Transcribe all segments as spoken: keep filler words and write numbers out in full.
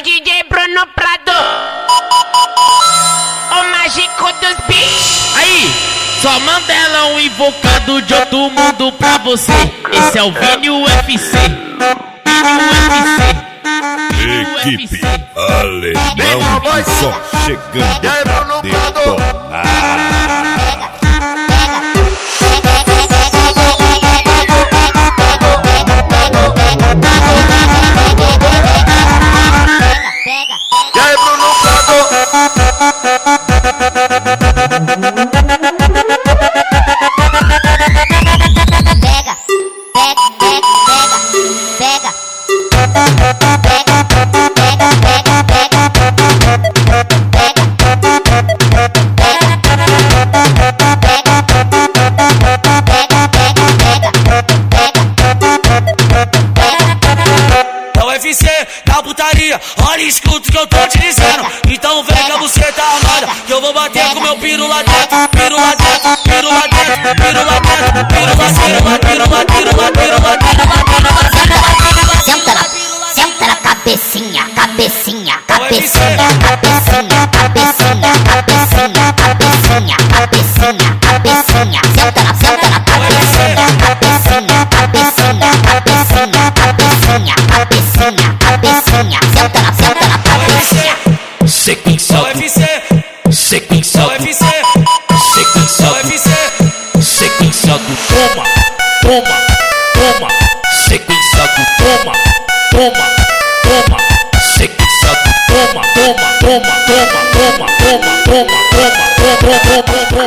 D J Bruno Prado, o mágico dos beats. Aí, só Mandela, um invocado de outro mundo pra você. Esse é o Vini U F C. Vini U F C. Equipe Alemão só chegando pra detonar. E aí, Bruno Prado? Pega, pega, pega, É o U F C da putaria, olha e escuta o que eu tô te dizendo. Então vem com a buceta armada, que eu vou bater com meu piro lá dentro. Piro lá dentro, piro lá dentro, piro lá dentro, piro lá dentro, piro lá dentro, piro lá dentro. senta na, senta na cabecinha, cabecinha, cabecinha, cabecinha, cabecinha, cabecinha, cabecinha, cabecinha, cabecinha, senta na, senta na cabecinha, cabecinha, cabecinha, cabecinha, cabecinha, cabecinha, cabecinha, senta na, senta na cabecinha. Sequência U F C, sequência U F C, sequência U F C. sequência do toma, toma, toma, sequência do toma, toma, toma, sequência do toma, toma, toma, toma, toma, toma, toma, toma,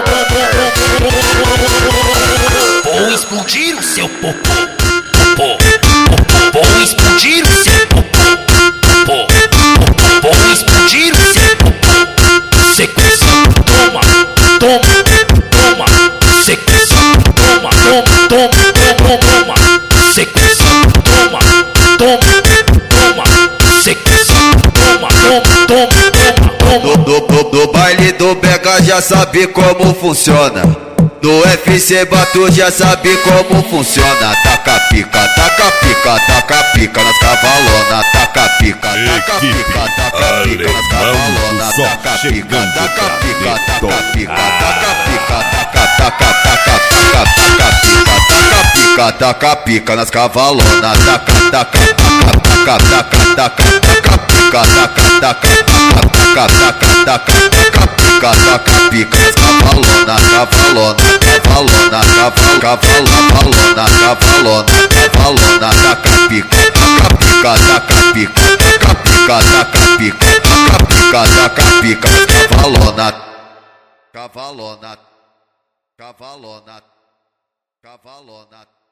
toma. Vou explodir o seu popô, popô, popô. Vou explodir o seu popô, popô, popô. Vou explodir o seu popô. Sequência do toma, toma, toma, sequência do toma, toma, toma, toma, sequência do toma, toma, toma, sequência do toma, toma, toma, toma. No, no, no baile do Bega já sabe como funciona. No U F C Batu já sabe como funciona. Taca pica, taca pica, taca pica nas cavalona. Taca pica, taca pica, taca pica nas cavalona. Taca pica, taca pica, taca pica, taca pica, taca, taca, taca, taca, taca pica, taca pica, taca pica nas cavalona. Taca, taca, taca, taca, taca, taca pica, taca, taca, taca, taca, taca, taca pica, taca pica nas cavalona, cavalona. Cavalona, caval, caval, cavalona, cavalona, cavalona, taca pica, taca pica, taca pica, taca pica, taca pica, taca pica, taca pica, cavalona, cavalona, cavalona, cavalona.